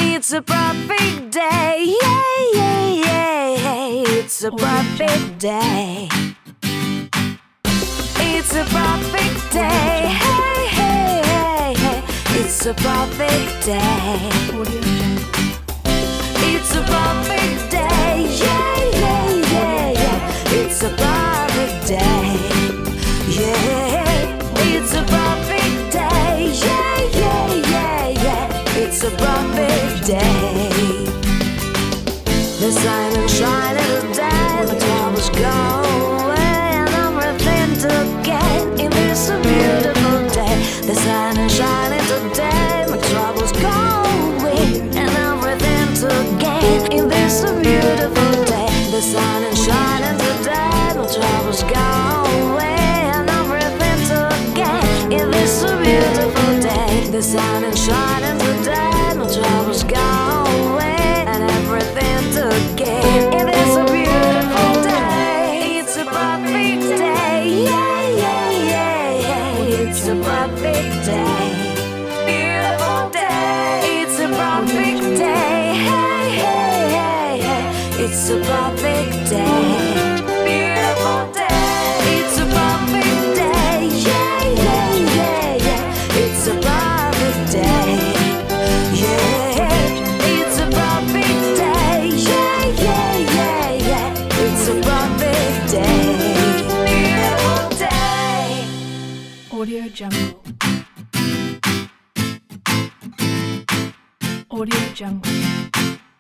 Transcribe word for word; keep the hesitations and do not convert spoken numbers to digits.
It's a perfect day, yeah, yeah, yeah. It's a perfect day. It's a perfect day, hey, hey, hey, hey. It's a perfect day. It's a perfect day, yeah, yeah, yeah, yeah. It's a perfect day, yeah. It's a perfect day, yeah, yeah, yeah, yeah. It's a perfect day. The sun is shining today, the troubles go away, and everything to gain in this beautiful day. The sun is shining today, my troubles go away, and everything to gain in this beautiful day. The sun is shining today, my troubles go away, and everything to gain in this beautiful day. The sun is shining today, my troubles go away, and everything to gain in this beautiful day. It's a perfect day, yeah, yeah, yeah, yeah. It's a perfect day, beautiful day. It's a perfect day, hey, hey, hey, hey. It's a perfect day, beautiful day. It's a perfect day, yeah, yeah, yeah, yeah. It's a perfect day, yeah. It's a perfect day, yeah, yeah, yeah, yeah. It's a perfect day, beautiful day. Audio Jungle. Audio Jungle.